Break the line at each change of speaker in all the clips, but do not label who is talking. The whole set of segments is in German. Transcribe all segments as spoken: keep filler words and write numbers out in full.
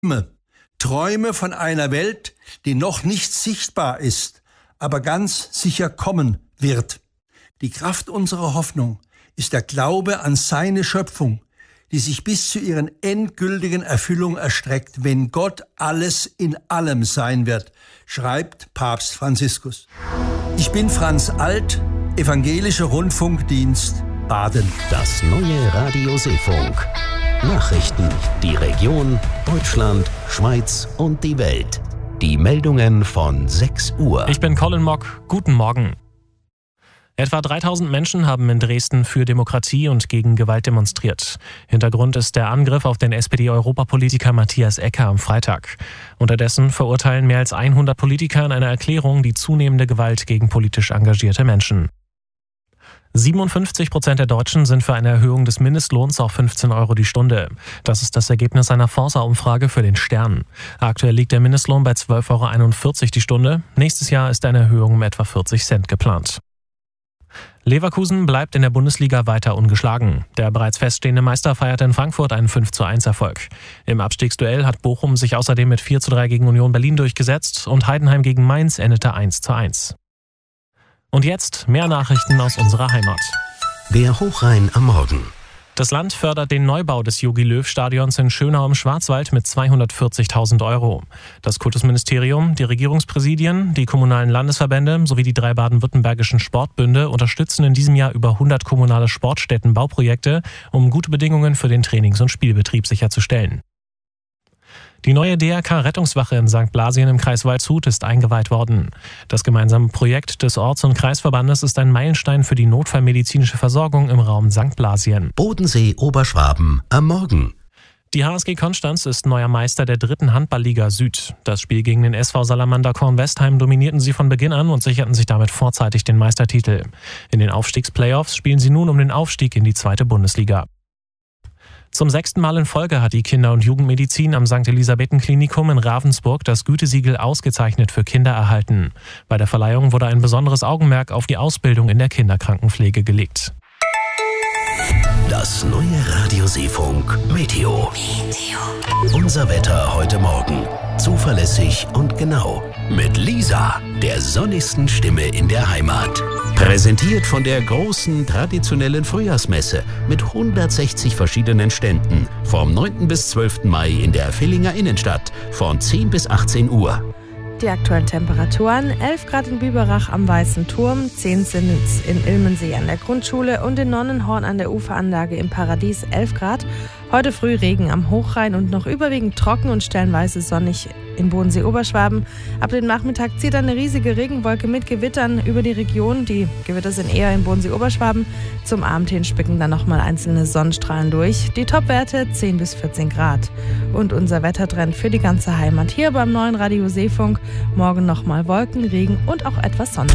Träume von einer Welt, die noch nicht sichtbar ist, aber ganz sicher kommen wird. Die Kraft unserer Hoffnung ist der Glaube an seine Schöpfung, die sich bis zu ihren endgültigen Erfüllung erstreckt, wenn Gott alles in allem sein wird, schreibt Papst Franziskus. Ich bin Franz Alt, Evangelischer Rundfunkdienst Baden.
Das neue Radio Seefunk. Nachrichten, die Region, Deutschland, Schweiz und die Welt. Die Meldungen von sechs Uhr.
Ich bin Colin Mock. Guten Morgen. Etwa dreitausend Menschen haben in Dresden für Demokratie und gegen Gewalt demonstriert. Hintergrund ist der Angriff auf den S P D-Europapolitiker Matthias Ecker am Freitag. Unterdessen verurteilen mehr als hundert Politiker in einer Erklärung die zunehmende Gewalt gegen politisch engagierte Menschen. siebenundfünfzig Prozent der Deutschen sind für eine Erhöhung des Mindestlohns auf fünfzehn Euro die Stunde. Das ist das Ergebnis einer Forsa-Umfrage für den Stern. Aktuell liegt der Mindestlohn bei zwölf Euro einundvierzig die Stunde. Nächstes Jahr ist eine Erhöhung um etwa vierzig Cent geplant. Leverkusen bleibt in der Bundesliga weiter ungeschlagen. Der bereits feststehende Meister feierte in Frankfurt einen fünf zu eins Erfolg. Im Abstiegsduell hat Bochum sich außerdem mit vier zu drei gegen Union Berlin durchgesetzt und Heidenheim gegen Mainz endete eins zu eins. Und jetzt mehr Nachrichten aus unserer Heimat.
Der Hochrhein am Morgen.
Das Land fördert den Neubau des Jogi-Löw-Stadions in Schönau im Schwarzwald mit zweihundertvierzigtausend Euro. Das Kultusministerium, die Regierungspräsidien, die kommunalen Landesverbände sowie die drei baden-württembergischen Sportbünde unterstützen in diesem Jahr über hundert kommunale Sportstätten-Bauprojekte, um gute Bedingungen für den Trainings- und Spielbetrieb sicherzustellen. Die neue D R K-Rettungswache in Sankt Blasien im Kreis Waldshut ist eingeweiht worden. Das gemeinsame Projekt des Orts- und Kreisverbandes ist ein Meilenstein für die notfallmedizinische Versorgung im Raum Sankt Blasien.
Bodensee Oberschwaben am Morgen.
Die H S G Konstanz ist neuer Meister der dritten Handballliga Süd. Das Spiel gegen den S V Salamander Kornwestheim dominierten sie von Beginn an und sicherten sich damit vorzeitig den Meistertitel. In den Aufstiegsplayoffs spielen sie nun um den Aufstieg in die zweite Bundesliga. Zum sechsten Mal in Folge hat die Kinder- und Jugendmedizin am Sankt Elisabethen-Klinikum in Ravensburg das Gütesiegel ausgezeichnet für Kinder erhalten. Bei der Verleihung wurde ein besonderes Augenmerk auf die Ausbildung in der Kinderkrankenpflege gelegt.
Das neue Radio Seefunk Meteo. Meteo. Unser Wetter heute Morgen. Zuverlässig und genau. Mit Lisa, der sonnigsten Stimme in der Heimat. Präsentiert von der großen traditionellen Frühjahrsmesse mit hundertsechzig verschiedenen Ständen. Vom neunten bis zwölften Mai in der Villinger Innenstadt. Von zehn bis achtzehn Uhr.
Die aktuellen Temperaturen: elf Grad in Biberach am Weißen Turm, zehn sind es in Ilmensee an der Grundschule und in Nonnenhorn an der Uferanlage im Paradies elf Grad. Heute früh Regen am Hochrhein und noch überwiegend trocken und stellenweise sonnig in Bodensee-Oberschwaben. Ab dem Nachmittag zieht eine riesige Regenwolke mit Gewittern über die Region. Die Gewitter sind eher in Bodensee-Oberschwaben. Zum Abend hin spicken dann nochmal einzelne Sonnenstrahlen durch. Die Topwerte zehn bis vierzehn Grad. Und unser Wettertrend für die ganze Heimat hier beim neuen Radio Seefunk. Morgen nochmal Wolken, Regen und auch etwas Sonne.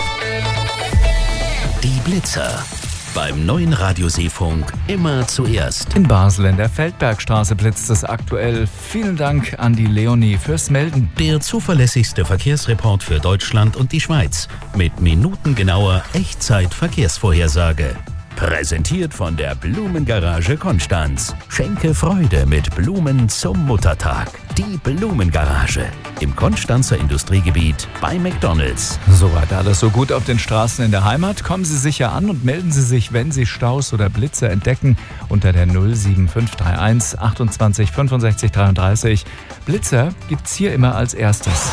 Die Blitzer. Beim neuen Radio Seefunk immer zuerst.
In Basel in der Feldbergstraße blitzt es aktuell. Vielen Dank an die Leonie fürs Melden.
Der zuverlässigste Verkehrsreport für Deutschland und die Schweiz. Mit minutengenauer Echtzeit-Verkehrsvorhersage. Präsentiert von der Blumengarage Konstanz. Schenke Freude mit Blumen zum Muttertag. Die Blumengarage im Konstanzer Industriegebiet bei McDonald's.
Soweit alles so gut auf den Straßen in der Heimat. Kommen Sie sicher an und melden Sie sich, wenn Sie Staus oder Blitze entdecken, unter der null sieben fünf drei eins achtundzwanzig fünfundsechzig dreiunddreißig. Blitzer gibt's hier immer als erstes.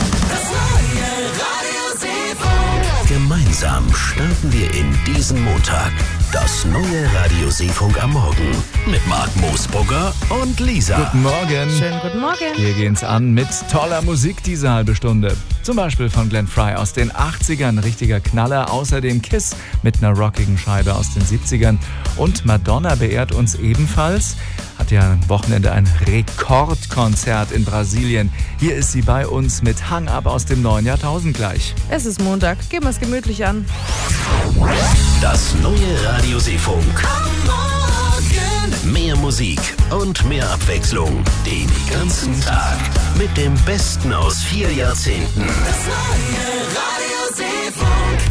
Gemeinsam starten wir in diesen Montag. Das neue Radio Seefunk am Morgen mit Marc Moosbrugger und Lisa.
Guten Morgen.
Schönen guten Morgen.
Wir gehen's an mit toller Musik diese halbe Stunde. Zum Beispiel von Glenn Frey aus den achtzigern, richtiger Knaller. Außerdem Kiss mit einer rockigen Scheibe aus den siebzigern. Und Madonna beehrt uns ebenfalls. Hat ja am Wochenende ein Rekordkonzert in Brasilien. Hier ist sie bei uns mit Hang Up aus dem neuen Jahrtausend gleich.
Es ist Montag, gehen wir es gemütlich an.
Das neue Radio Seefunk. Mehr Musik und mehr Abwechslung. Den ganzen Tag mit dem Besten aus vier Jahrzehnten. Das neue Radio Seefunk.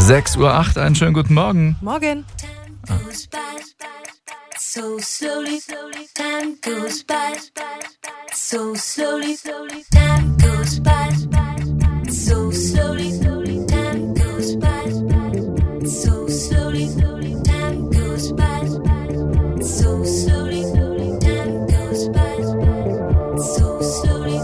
sechs Uhr acht, einen schönen guten Morgen.
Morgen.
Ah.
So slowly, time goes by. So slowly, time goes by. So slowly, time goes by. So slowly, time goes by. So slowly, time goes by. So slowly.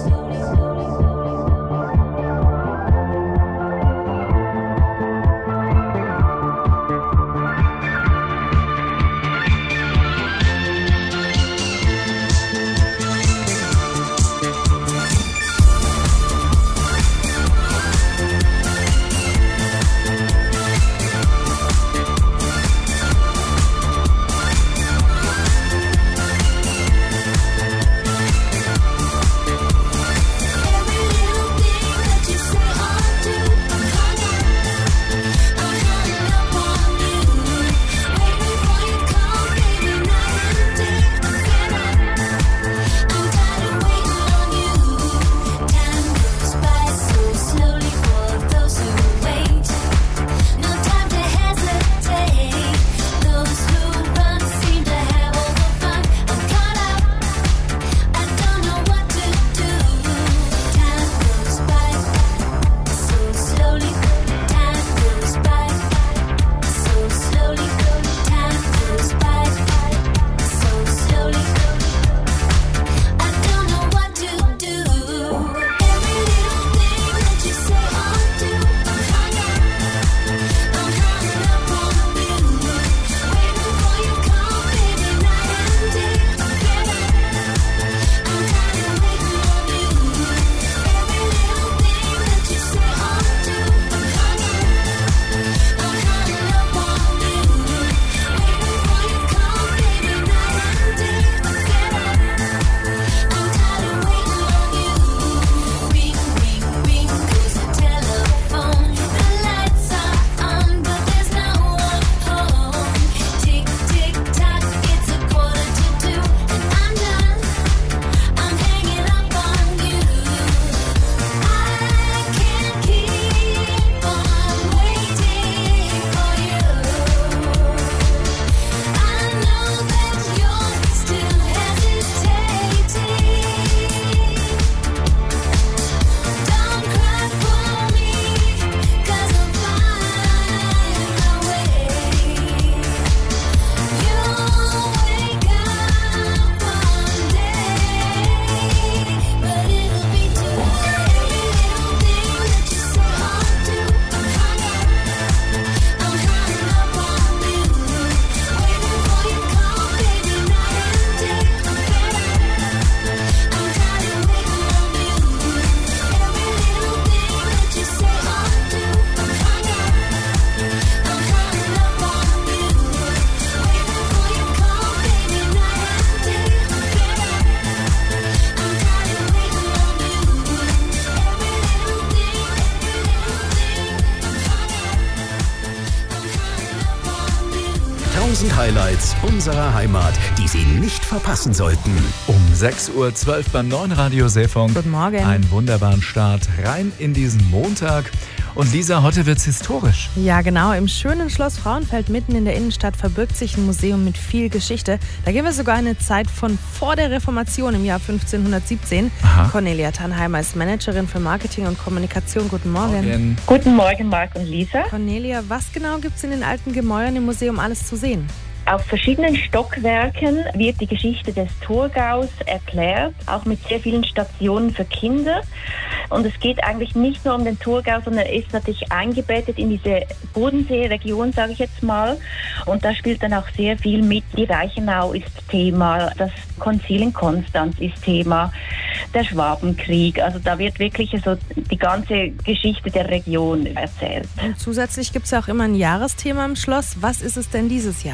Highlights unserer Heimat, die Sie nicht verpassen sollten.
Um sechs Uhr zwölf beim neuen Radio Seefunk.
Guten Morgen.
Einen wunderbaren Start rein in diesen Montag. Und Lisa, heute wird's historisch.
Ja, genau. Im schönen Schloss Frauenfeld mitten in der Innenstadt verbirgt sich ein Museum mit viel Geschichte. Da gehen wir sogar in eine Zeit von vor der Reformation im Jahr fünfzehnhundertsiebzehn.
Aha.
Cornelia Tannheimer ist Managerin für Marketing und Kommunikation. Guten Morgen.
Morgen.
Guten Morgen, Marc und Lisa.
Cornelia, was genau gibt es in den alten Gemäuern im Museum alles zu sehen?
Auf verschiedenen Stockwerken wird die Geschichte des Thurgaus erklärt, auch mit sehr vielen Stationen für Kinder. Und es geht eigentlich nicht nur um den Thurgau, sondern er ist natürlich eingebettet in diese Bodensee-Region, sage ich jetzt mal. Und da spielt dann auch sehr viel mit. Die Reichenau ist Thema, das Konzil in Konstanz ist Thema, der Schwabenkrieg. Also da wird wirklich so die ganze Geschichte der Region erzählt.
Und zusätzlich gibt es ja auch immer ein Jahresthema im Schloss. Was ist es denn dieses Jahr?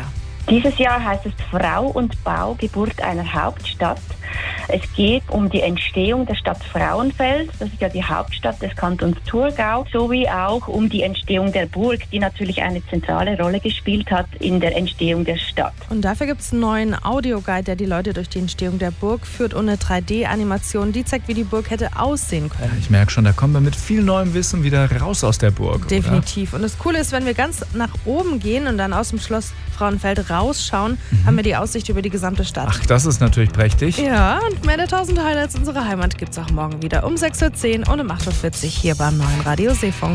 Dieses Jahr heißt es Frau und Bau, Geburt einer Hauptstadt. Es geht um die Entstehung der Stadt Frauenfeld, das ist ja die Hauptstadt des Kantons Thurgau, sowie auch um die Entstehung der Burg, die natürlich eine zentrale Rolle gespielt hat in der Entstehung der Stadt.
Und dafür gibt es einen neuen Audioguide, der die Leute durch die Entstehung der Burg führt und eine drei D-Animation, die zeigt, wie die Burg hätte aussehen können.
Ich merke schon, da kommen wir mit viel neuem Wissen wieder raus aus der Burg.
Definitiv.
Oder?
Und das Coole ist, wenn wir ganz nach oben gehen und dann aus dem Schloss Frauenfeld rausschauen, mhm. haben wir die Aussicht über die gesamte Stadt.
Ach, das ist natürlich prächtig.
Ja, und mehr der tausend Highlights unserer Heimat gibt es auch morgen wieder um sechs Uhr zehn und um acht Uhr vierzig hier beim neuen Radio Seefunk.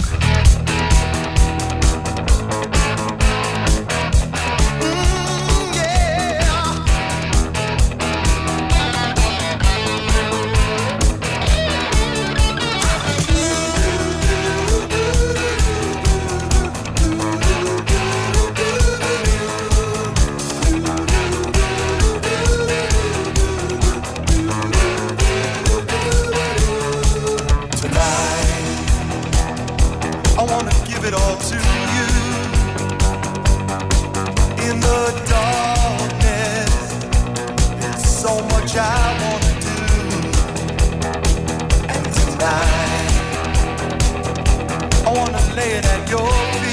I wanna lay it at your feet.